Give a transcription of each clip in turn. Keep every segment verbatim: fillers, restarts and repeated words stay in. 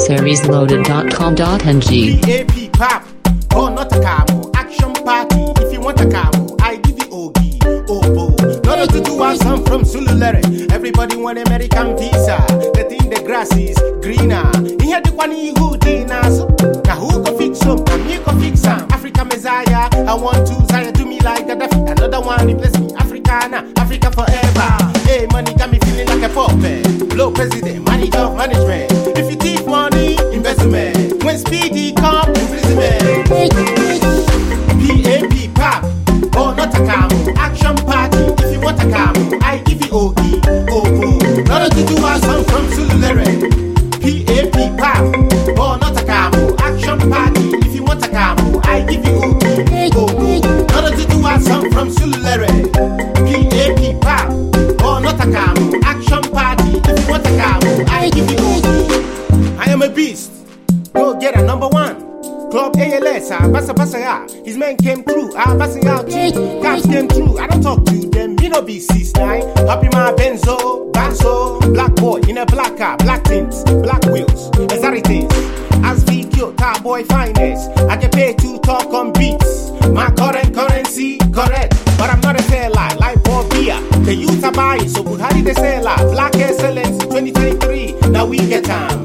series loaded dot com dot n g. P A P pop, oh not a camo. Action party, if you want a camo, I give you Ogi, Obo. Not to do a song from Sululere. Everybody want American visa. They think the grass is greener. He had the one who did us. Now who can fix some? Now me can fix some. Africa Messiah, I want to Zaya do me like Gaddafi. Another one replace me, Africana, Africa forever. Hey, money got me feeling like a puppet. Blow president, money of management. If you thief money, investment. When speedy come, imprisonment. P A P pop, oh not a camo. Action party, if you want a camo, I give you Ogi, Obo. Not to do a song from Sululere. P A P pop, oh not a camo. Action party, if you want a camo, I give you Ogi, Obo. Not to do a song from Sululere. P A P pop, oh not a camo. Action party, if you want a camo, I give you Ogi. I am a beast, go get a number one. Club A L S, ah, Bassa Bassa, ah. His men came through, ah, Bassa out too. Cops came through, I don't talk to them, me no be six nine. Happy my Benzo, Banzo, black boy in a black car, black tints, black wheels, exotic things. As V Q, car boy finest, I get paid to talk on beats. My current currency, correct, but I'm not a seller, like for beer. The youth are buying, so good, how did they sell out? Black excellence, twenty twenty-three, now we get time.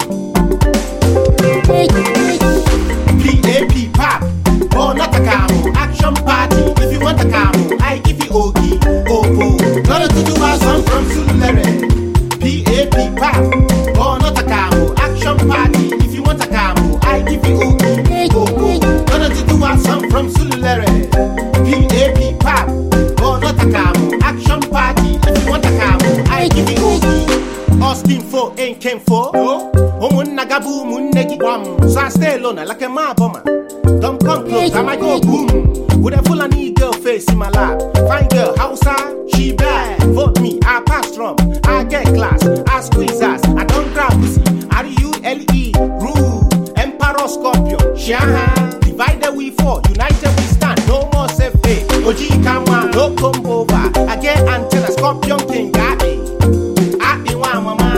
P A P pop, oh not a camo. Action party, if you want a camo, I give you Ogi, Obo. Not to do a song from Sululere. P A P pop, oh not a camo. Action party, if you want a camo, I give you Ogi, Obo. Not to do a song from Sululere. P A P pop, oh not a camo. Action party, if you want a camo, I give you Ogi. Austin for ain't came for no. Omun nagabu mun negi wam. So I stay alone like a man bomber. Don't come close, I might go boom. With a full and e girl face in my lap. Fine girl, Hausa, she bad. Vote me, I pass from. I get class, I squeeze ass. I don't grab pussy. R U L E, rule. Emperor Scorpion, Shaha. Divided we four, united we stand. No more safe pay. O G Kama, no come over. I get until a Scorpion king got me. I be one mama.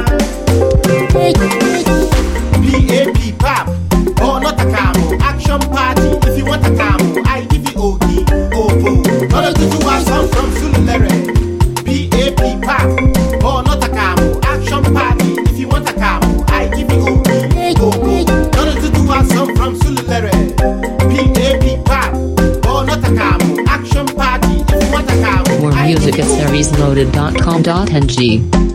P A P pop, oh not a camo. Action party, if you want a camo, I give you Ogi, Obo. Not to do a song from Sululere. P A P pop, oh not a camo. Action party, if you want a camo, I give you Ogi, Obo. Not to do a song from Sululere. P A P pop, oh not a camo. Action party, if you want a camo. More music at series loaded dot com dot n g.